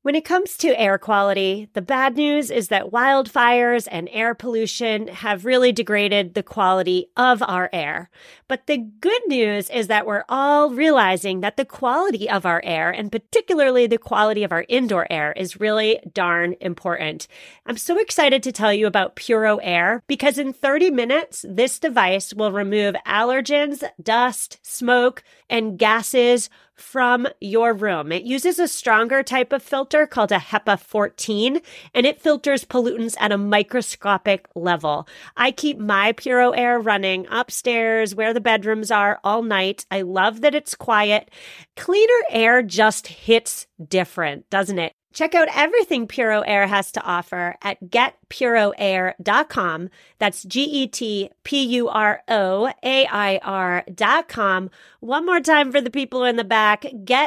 When it comes to air quality, the bad news is that wildfires and air pollution have really degraded the quality of our air. But the good news is that we're all realizing that the quality of our air, and particularly the quality of our indoor air, is really darn important. I'm so excited to tell you about Puro Air because in 30 minutes, this device will remove allergens, dust, smoke, and gases from your room. It uses a stronger type of filter called a HEPA 14, and it filters pollutants at a microscopic level. I keep my Puro Air running upstairs where the bedrooms are all night. I love that it's quiet. Cleaner air just hits different, doesn't it? Check out everything Puro Air has to offer at getpuroair.com. That's GETPUROAIR.com. One more time for the people in the back,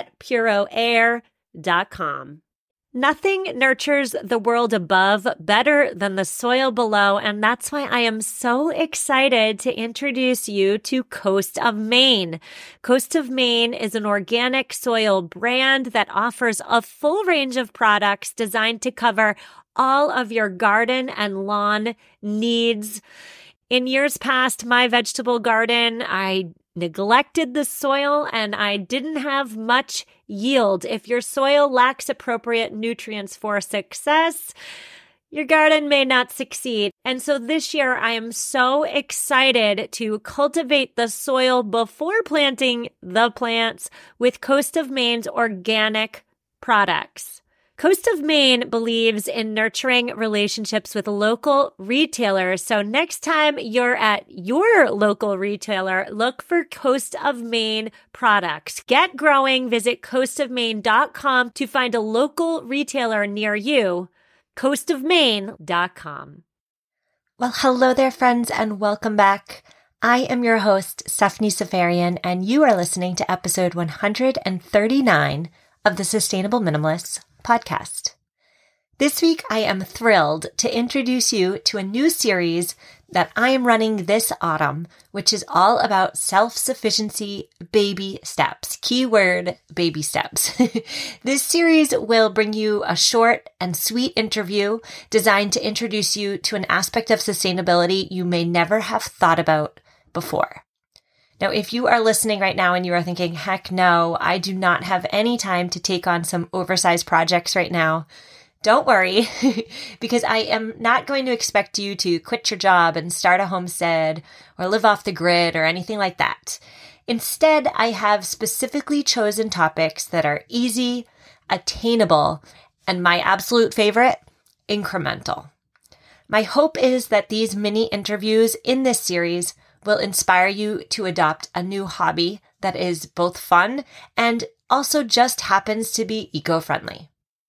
getpuroair.com. Nothing nurtures the world above better than the soil below, and that's why I am so excited to introduce you to Coast of Maine. Coast of Maine is an organic soil brand that offers a full range of products designed to cover all of your garden and lawn needs. In years past, my vegetable garden, I neglected the soil and I didn't have much yield. If your soil lacks appropriate nutrients for success, your garden may not succeed. And so this year, I am so excited to cultivate the soil before planting the plants with Coast of Maine's organic products. Coast of Maine believes in nurturing relationships with local retailers. So next time you're at your local retailer, look for Coast of Maine products. Get growing. Visit coastofmaine.com to find a local retailer near you. coastofmaine.com. Well, hello there, friends, and welcome back. I am your host, Stephanie Safarian, and you are listening to episode 139 of the Sustainable Minimalists podcast. This week, I am thrilled to introduce you to a new series that I am running this autumn, which is all about self-sufficiency baby steps. Keyword, baby steps. This series will bring you a short and sweet interview designed to introduce you to an aspect of sustainability you may never have thought about before. Now, if you are listening right now and you are thinking, heck no, I do not have any time to take on some oversized projects right now, don't worry, because I am not going to expect you to quit your job and start a homestead or live off the grid or anything like that. Instead, I have specifically chosen topics that are easy, attainable, and my absolute favorite, incremental. My hope is that these mini interviews in this series will inspire you to adopt a new hobby that is both fun and also just happens to be eco-friendly.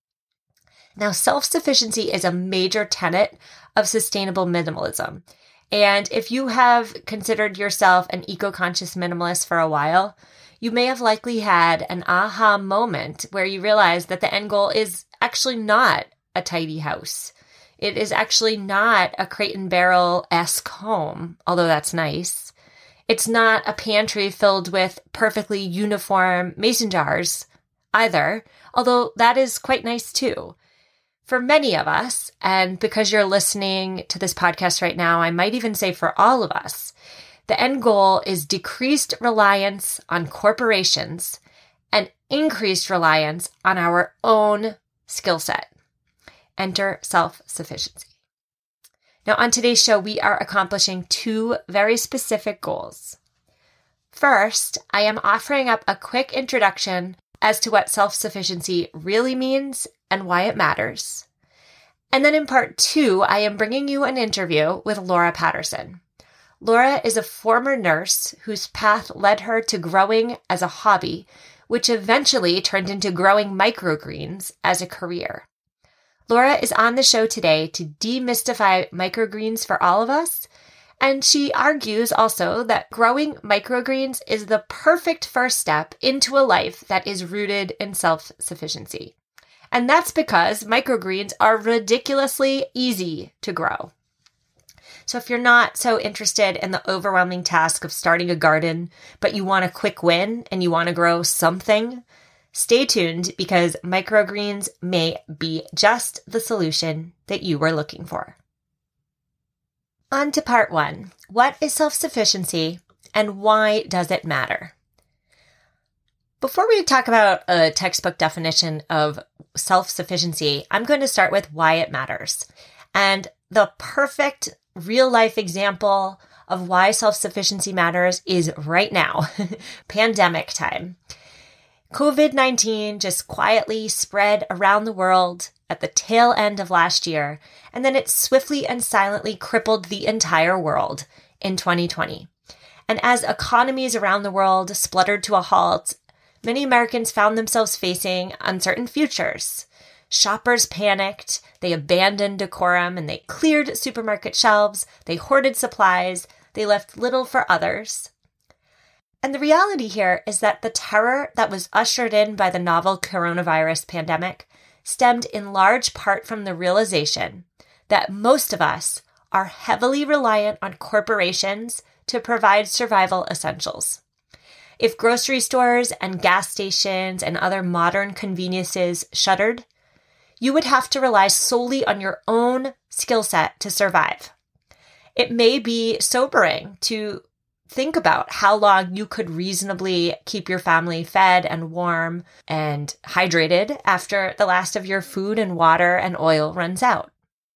Now, self-sufficiency is a major tenet of sustainable minimalism. And if you have considered yourself an eco-conscious minimalist for a while, you may have likely had an aha moment where you realize that the end goal is actually not a tidy house. It is actually not a crate and barrel-esque home, although that's nice. It's not a pantry filled with perfectly uniform mason jars either, although that is quite nice too. For many of us, and because you're listening to this podcast right now, I might even say for all of us, the end goal is decreased reliance on corporations and increased reliance on our own skill set. Enter self-sufficiency. Now, on today's show, we are accomplishing two very specific goals. First, I am offering up a quick introduction as to what self-sufficiency really means and why it matters. And then in part two, I am bringing you an interview with Laura Patterson. Laura is a former nurse whose path led her to growing as a hobby, which eventually turned into growing microgreens as a career. Laura is on the show today to demystify microgreens for all of us, and she argues also that growing microgreens is the perfect first step into a life that is rooted in self-sufficiency. And that's because microgreens are ridiculously easy to grow. So if you're not so interested in the overwhelming task of starting a garden, but you want a quick win and you want to grow something, Stay tuned because microgreens may be just the solution that you were looking for. On to part 1. What is self-sufficiency and why does it matter? Before we talk about a textbook definition of self-sufficiency, I'm going to start with why it matters. And the perfect real-life example of why self-sufficiency matters is right now, pandemic time. COVID-19 just quietly spread around the world at the tail end of last year, and then it swiftly and silently crippled the entire world in 2020. And as economies around the world spluttered to a halt, many Americans found themselves facing uncertain futures. Shoppers panicked, they abandoned decorum, and they cleared supermarket shelves, they hoarded supplies, they left little for others. And the reality here is that the terror that was ushered in by the novel coronavirus pandemic stemmed in large part from the realization that most of us are heavily reliant on corporations to provide survival essentials. If grocery stores and gas stations and other modern conveniences shuttered, you would have to rely solely on your own skill set to survive. It may be sobering to think about how long you could reasonably keep your family fed and warm and hydrated after the last of your food and water and oil runs out.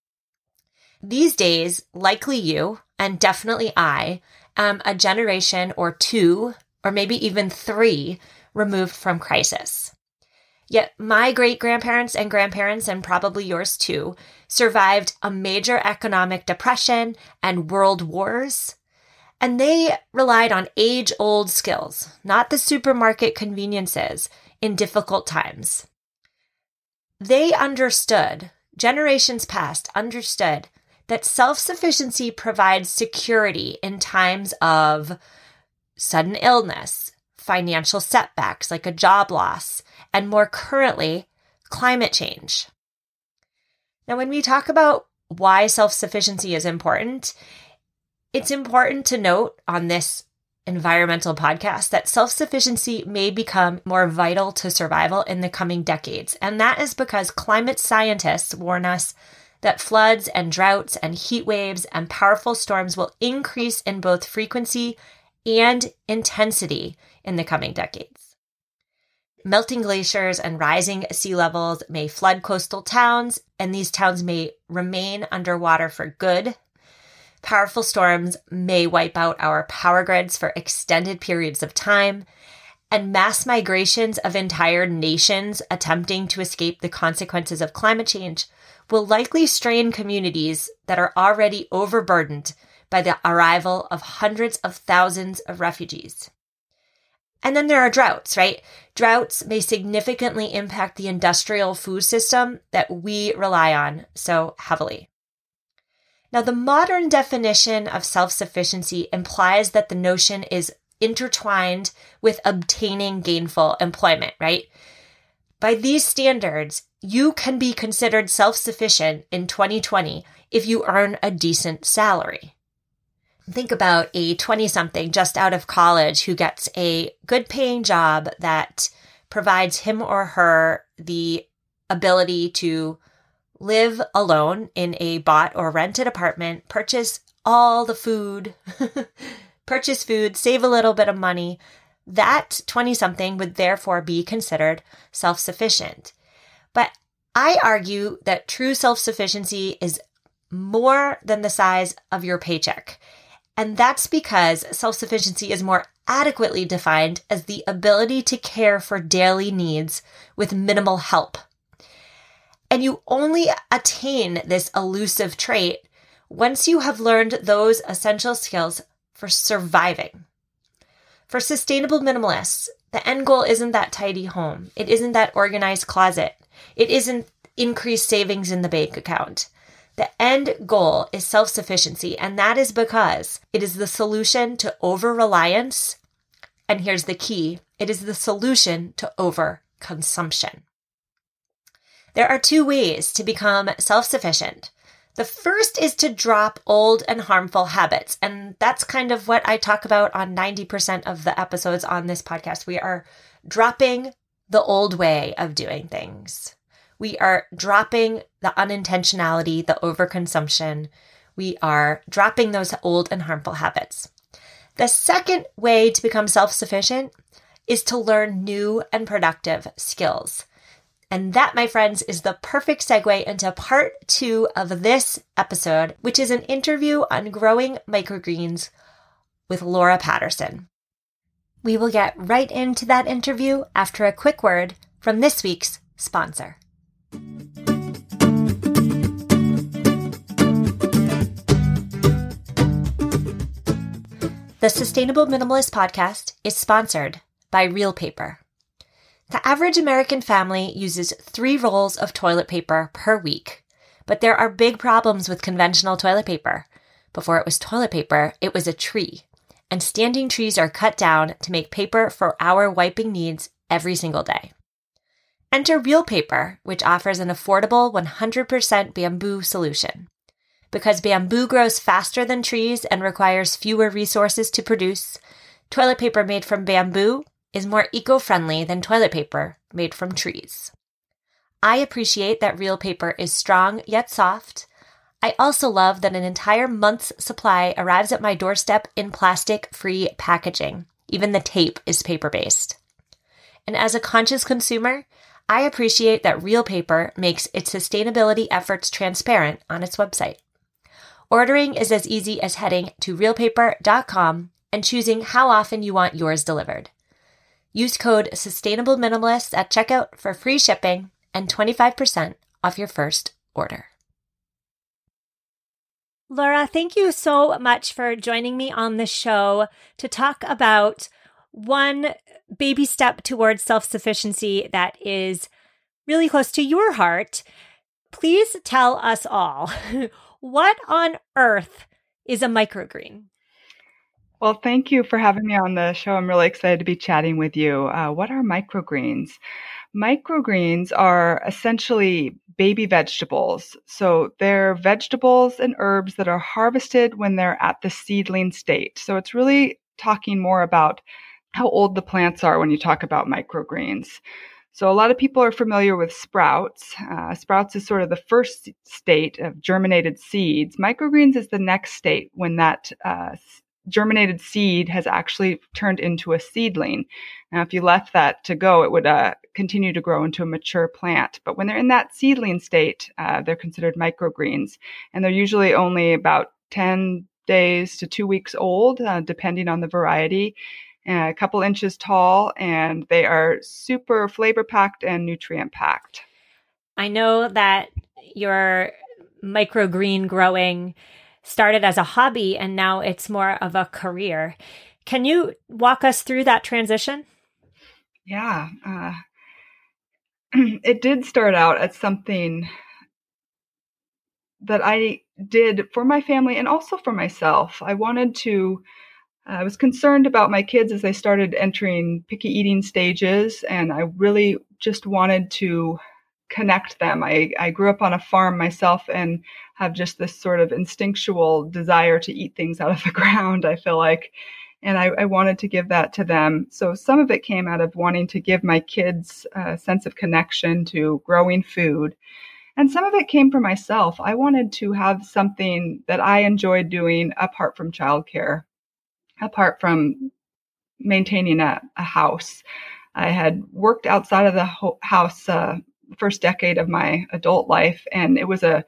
These days, likely you, and definitely I, am a generation or 2, or maybe even 3, removed from crisis. Yet my great-grandparents and grandparents, and probably yours too, survived a major economic depression and world wars. And they relied on age-old skills, not the supermarket conveniences, in difficult times. They understood, generations past understood, that self-sufficiency provides security in times of sudden illness, financial setbacks like a job loss, and more currently, climate change. Now, when we talk about why self-sufficiency is important, it's important to note on this environmental podcast that self-sufficiency may become more vital to survival in the coming decades. And that is because climate scientists warn us that floods and droughts and heat waves and powerful storms will increase in both frequency and intensity in the coming decades. Melting glaciers and rising sea levels may flood coastal towns, and these towns may remain underwater for good. Powerful storms may wipe out our power grids for extended periods of time, and mass migrations of entire nations attempting to escape the consequences of climate change will likely strain communities that are already overburdened by the arrival of hundreds of thousands of refugees. And then there are droughts, right? Droughts may significantly impact the industrial food system that we rely on so heavily. Now, the modern definition of self-sufficiency implies that the notion is intertwined with obtaining gainful employment, right? By these standards, you can be considered self-sufficient in 2020 if you earn a decent salary. Think about a 20-something just out of college who gets a good-paying job that provides him or her the ability to live alone in a bought or rented apartment, purchase all the food, save a little bit of money. That 20-something would therefore be considered self-sufficient. But I argue that true self-sufficiency is more than the size of your paycheck. And that's because self-sufficiency is more adequately defined as the ability to care for daily needs with minimal help. And you only attain this elusive trait once you have learned those essential skills for surviving. For sustainable minimalists, the end goal isn't that tidy home. It isn't that organized closet. It isn't increased savings in the bank account. The end goal is self-sufficiency, and that is because it is the solution to over-reliance. And here's the key. It is the solution to over-consumption. There are two ways to become self-sufficient. The first is to drop old and harmful habits. And that's kind of what I talk about on 90% of the episodes on this podcast. We are dropping the old way of doing things. We are dropping the unintentionality, the overconsumption. We are dropping those old and harmful habits. The second way to become self-sufficient is to learn new and productive skills. And that, my friends, is the perfect segue into part 2 of this episode, which is an interview on growing microgreens with Laura Patterson. We will get right into that interview after a quick word from this week's sponsor. The Sustainable Minimalist podcast is sponsored by Real Paper. The average American family uses 3 rolls of toilet paper per week, but there are big problems with conventional toilet paper. Before it was toilet paper, it was a tree, and standing trees are cut down to make paper for our wiping needs every single day. Enter Real Paper, which offers an affordable 100% bamboo solution. Because bamboo grows faster than trees and requires fewer resources to produce, toilet paper made from bamboo is more eco-friendly than toilet paper made from trees. I appreciate that Real Paper is strong yet soft. I also love that an entire month's supply arrives at my doorstep in plastic-free packaging. Even the tape is paper-based. And as a conscious consumer, I appreciate that Real Paper makes its sustainability efforts transparent on its website. Ordering is as easy as heading to realpaper.com and choosing how often you want yours delivered. Use code SustainableMinimalist at checkout for free shipping and 25% off your first order. Laura, thank you so much for joining me on the show to talk about one baby step towards self-sufficiency that is really close to your heart. Please tell us all, what on earth is a microgreen? Well, thank you for having me on the show. I'm really excited to be chatting with you. What are microgreens? Microgreens are essentially baby vegetables. So they're vegetables and herbs that are harvested when they're at the seedling state. So it's really talking more about how old the plants are when you talk about microgreens. So a lot of people are familiar with sprouts. Sprouts is sort of the first state of germinated seeds. Microgreens is the next state when that germinated seed has actually turned into a seedling. Now, if you left that to go, it would continue to grow into a mature plant. But when they're in that seedling state, they're considered microgreens. And they're usually only about 10 days to 2 weeks old, depending on the variety. A couple inches tall, and they are super flavor-packed and nutrient-packed. I know that your microgreen growing started as a hobby and now it's more of a career. Can you walk us through that transition? Yeah. It did start out as something that I did for my family and also for myself. I was concerned about my kids as they started entering picky eating stages, and I really just wanted to connect them. I grew up on a farm myself and have just this sort of instinctual desire to eat things out of the ground, I feel like. And I wanted to give that to them. So some of it came out of wanting to give my kids a sense of connection to growing food. And some of it came from myself. I wanted to have something that I enjoyed doing apart from childcare, apart from maintaining a house. I had worked outside of the house the first decade of my adult life, and it was a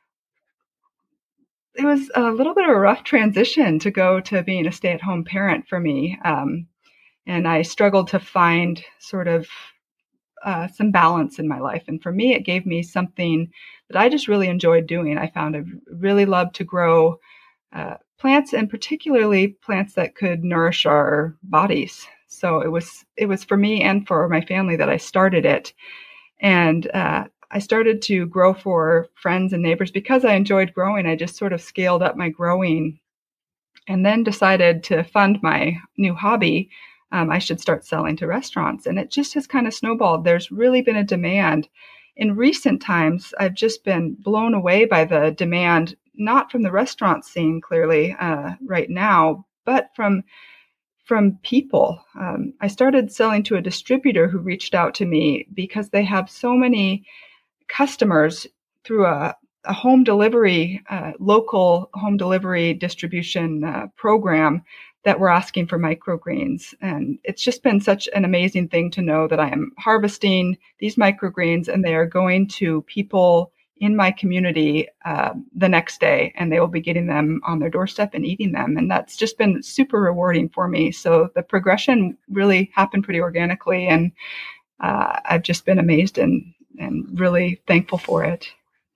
little bit of a rough transition to go to being a stay-at-home parent for me. And I struggled to find sort of some balance in my life. And for me, it gave me something that I just really enjoyed doing. I found I really loved to grow plants, and particularly plants that could nourish our bodies. So it was for me and for my family that I started it. And I started to grow for friends and neighbors because I enjoyed growing. I just sort of scaled up my growing and then decided to fund my new hobby. I should start selling to restaurants. And it just has kind of snowballed. There's really been a demand. In recent times, I've just been blown away by the demand, not from the restaurant scene clearly right now, but from from people. I started selling to a distributor who reached out to me because they have so many customers through a home delivery, local home delivery distribution program that were asking for microgreens. And it's just been such an amazing thing to know that I am harvesting these microgreens and they are going to people in my community the next day, and they will be getting them on their doorstep and eating them. And that's just been super rewarding for me. So the progression really happened pretty organically, and I've just been amazed and really thankful for it.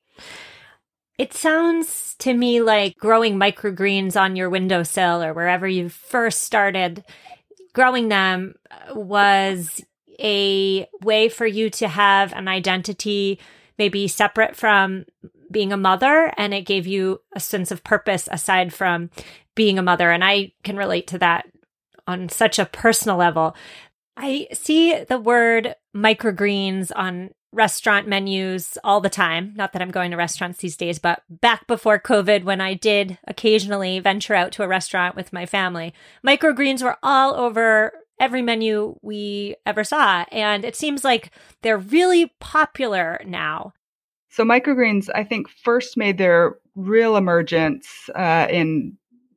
It sounds to me like growing microgreens on your windowsill or wherever you first started growing them was a way for you to have an identity maybe separate from being a mother, and it gave you a sense of purpose aside from being a mother. And I can relate to that on such a personal level. I see the word microgreens on restaurant menus all the time. Not that I'm going to restaurants these days, but back before COVID, when I did occasionally venture out to a restaurant with my family, microgreens were all over every menu we ever saw. And it seems like they're really popular now. So microgreens, I think, first made their real emergence in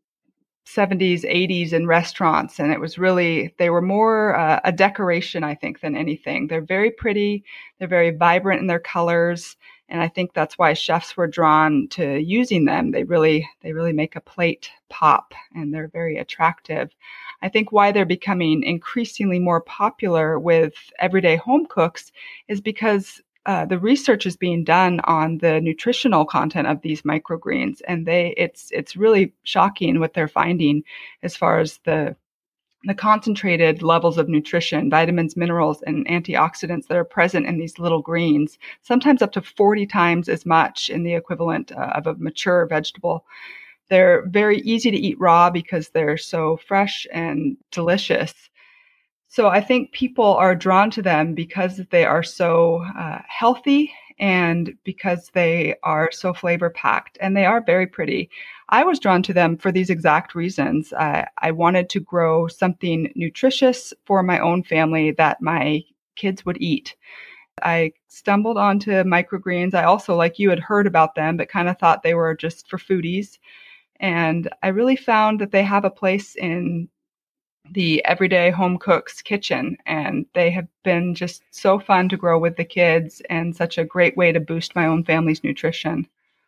70s, 80s in restaurants. And it was really, they were more a decoration, I think, than anything. They're very pretty. They're very vibrant in their colors. And I think that's why chefs were drawn to using them. They really make a plate pop, and they're very attractive. I think why they're becoming increasingly more popular with everyday home cooks is because the research is being done on the nutritional content of these microgreens, and it's really shocking what they're finding as far as the concentrated levels of nutrition, vitamins, minerals, and antioxidants that are present in these little greens, sometimes up to 40 times as much in the equivalent of a mature vegetable. They're very easy to eat raw because they're so fresh and delicious. So I think people are drawn to them because they are so healthy and because they are so flavor packed, and they are very pretty. I was drawn to them for these exact reasons. I wanted to grow something nutritious for my own family that my kids would eat. I stumbled onto microgreens. I also, like you, had heard about them, but kind of thought they were just for foodies. And I really found that they have a place in the everyday home cook's kitchen, and they have been just so fun to grow with the kids and such a great way to boost my own family's nutrition.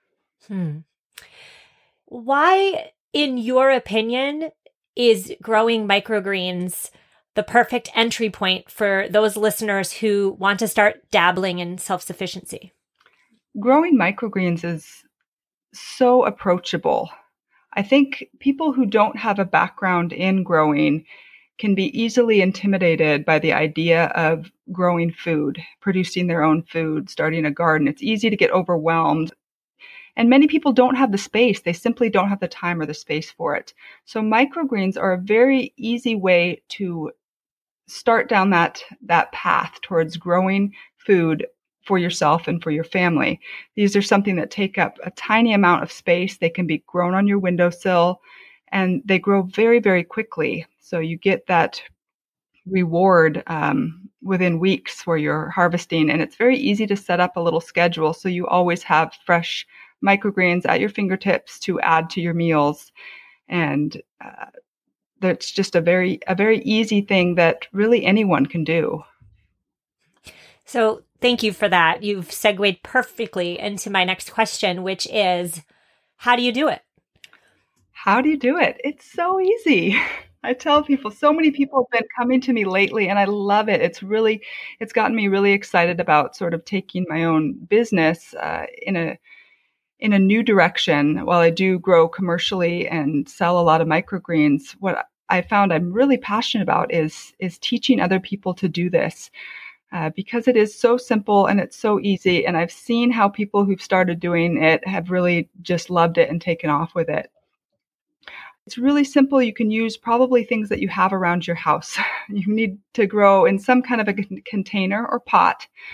Why, in your opinion, is growing microgreens the perfect entry point for those listeners who want to start dabbling in self-sufficiency? Growing microgreens is so approachable. I think people who don't have a background in growing can be easily intimidated by the idea of growing food, producing their own food, starting a garden. It's easy to get overwhelmed. And many people don't have the space. They simply don't have the time or the space for it. So microgreens are a very easy way to start down that path towards growing food for yourself and for your family. These are something that take up a tiny amount of space. They can be grown on your windowsill, and they grow very, very quickly. So you get that reward within weeks where you're harvesting, and it's very easy to set up a little schedule so you always have fresh microgreens at your fingertips to add to your meals. And that's just a very easy thing that really anyone can do. So thank you for that. You've segued perfectly into my next question, which is, how do you do it? How do you do it? It's so easy. I tell people, so many people have been coming to me lately, and I love it. It's gotten me really excited about sort of taking my own business in a new direction. While I do grow commercially and sell a lot of microgreens, what I found I'm really passionate about is teaching other people to do this. Because it is so simple and it's so easy. And I've seen how people who've started doing it have really just loved it and taken off with it. It's really simple. You can use probably things that you have around your house. You need to grow in some kind of a container or pot.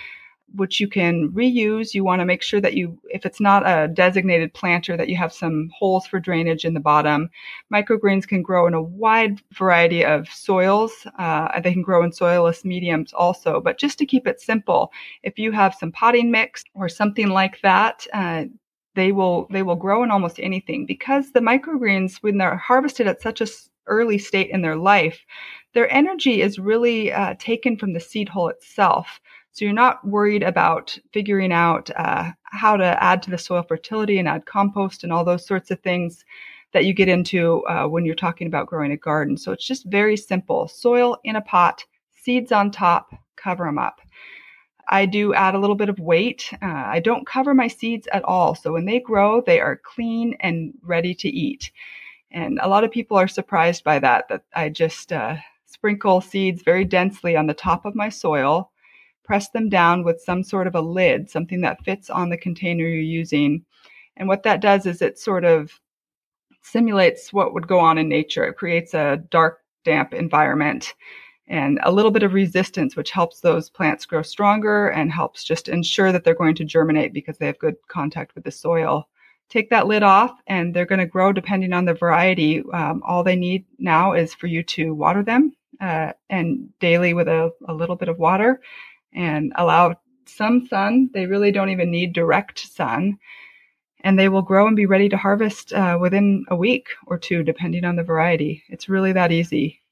which you can reuse. You want to make sure that if it's not a designated planter, that you have some holes for drainage in the bottom. Microgreens can grow in a wide variety of soils. They can grow in soilless mediums also, but just to keep it simple, if you have some potting mix or something like that, they will grow in almost anything, because the microgreens, when they're harvested at such an early state in their life, their energy is really taken from the seed hole itself. So you're not worried about figuring out how to add to the soil fertility and add compost and all those sorts of things that you get into when you're talking about growing a garden. So it's just very simple. Soil in a pot, seeds on top, cover them up. I do add a little bit of weight. I don't cover my seeds at all. So when they grow, they are clean and ready to eat. And a lot of people are surprised by that I just sprinkle seeds very densely on the top of my soil, press them down with some sort of a lid, something that fits on the container you're using. And what that does is it sort of simulates what would go on in nature. It creates a dark, damp environment and a little bit of resistance, which helps those plants grow stronger and helps just ensure that they're going to germinate because they have good contact with the soil. Take that lid off and they're going to grow depending on the variety. All they need now is for you to water them and daily with a little bit of water, and allow some sun. They really don't even need direct sun. And they will grow and be ready to harvest within a week or two, depending on the variety. It's really that easy.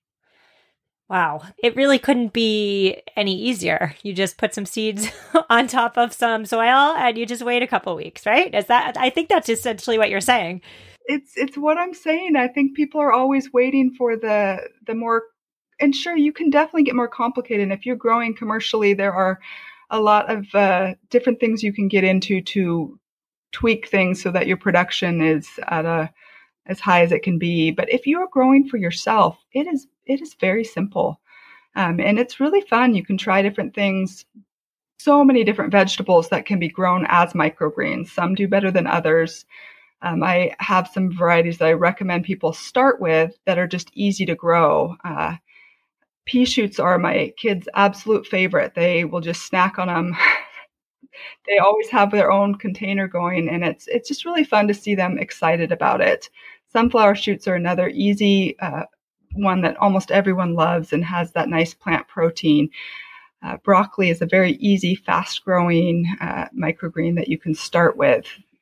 Wow. It really couldn't be any easier. You just put some seeds on top of some soil and you just wait a couple weeks, right? I think that's essentially what you're saying. It's what I'm saying. I think people are always waiting for the more, and sure, you can definitely get more complicated. And if you're growing commercially, there are a lot of different things you can get into to tweak things so that your production is at as high as it can be. But if you are growing for yourself, it is very simple. And it's really fun. You can try different things. So many different vegetables that can be grown as microgreens. Some do better than others. I have some varieties that I recommend people start with that are just easy to grow. Pea shoots are my kids' absolute favorite. They will just snack on them. They always have their own container going, and it's just really fun to see them excited about it. Sunflower shoots are another easy one that almost everyone loves and has that nice plant protein. Broccoli is a very easy, fast-growing microgreen that you can start with.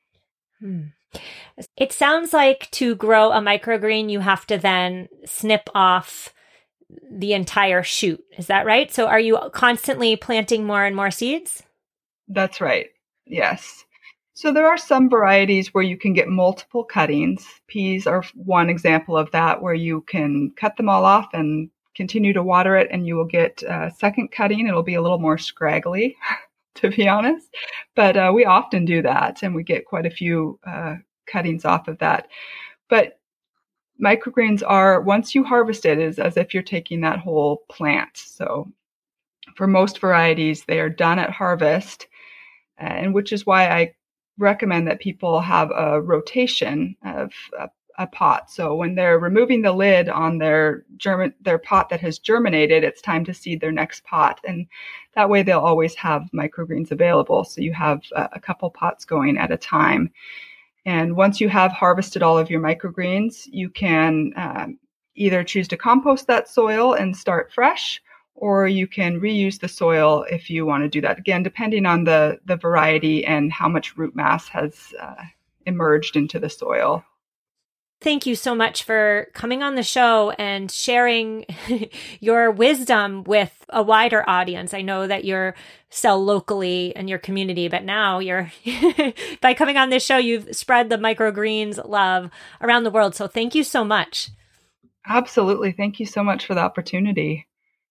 It sounds like to grow a microgreen, you have to then snip off the entire shoot. Is that right? So are you constantly planting more and more seeds? That's right. Yes. So there are some varieties where you can get multiple cuttings. Peas are one example of that, where you can cut them all off and continue to water it, and you will get a second cutting. It'll be a little more scraggly, to be honest. But we often do that, and we get quite a few cuttings off of that. But microgreens are, once you harvest it, is as if you're taking that whole plant. So for most varieties, they are done at harvest, and which is why I recommend that people have a rotation of a pot. So when they're removing the lid on their pot that has germinated, it's time to seed their next pot. And that way they'll always have microgreens available. So you have a couple pots going at a time. And once you have harvested all of your microgreens, you can either choose to compost that soil and start fresh, or you can reuse the soil if you want to do that. Again, depending on the variety and how much root mass has emerged into the soil. Thank you so much for coming on the show and sharing your wisdom with a wider audience. I know that you sell locally in your community, but now you're by coming on this show, you've spread the microgreens love around the world. So thank you so much. Absolutely. Thank you so much for the opportunity.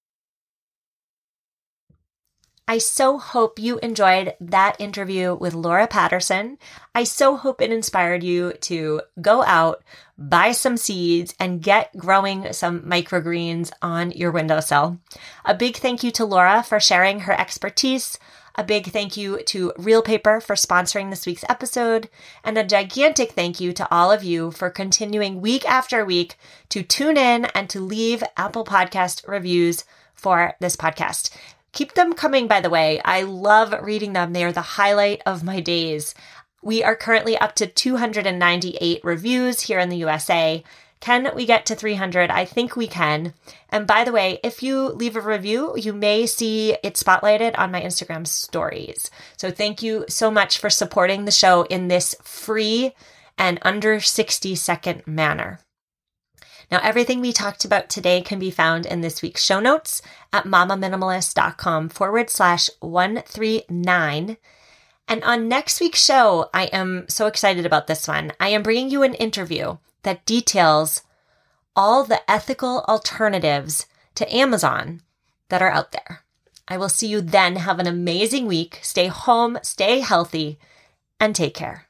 I so hope you enjoyed that interview with Laura Patterson. I so hope it inspired you to go out, buy some seeds, and get growing some microgreens on your windowsill. A big thank you to Laura for sharing her expertise. A big thank you to Real Paper for sponsoring this week's episode. And a gigantic thank you to all of you for continuing week after week to tune in and to leave Apple Podcast reviews for this podcast. Keep them coming, by the way. I love reading them. They are the highlight of my days. We are currently up to 298 reviews here in the USA. Can we get to 300? I think we can. And by the way, if you leave a review, you may see it spotlighted on my Instagram stories. So thank you so much for supporting the show in this free and under 60-second manner. Now, everything we talked about today can be found in this week's show notes at mamaminimalist.com/139. And on next week's show, I am so excited about this one. I am bringing you an interview that details all the ethical alternatives to Amazon that are out there. I will see you then. Have an amazing week. Stay home, stay healthy, and take care.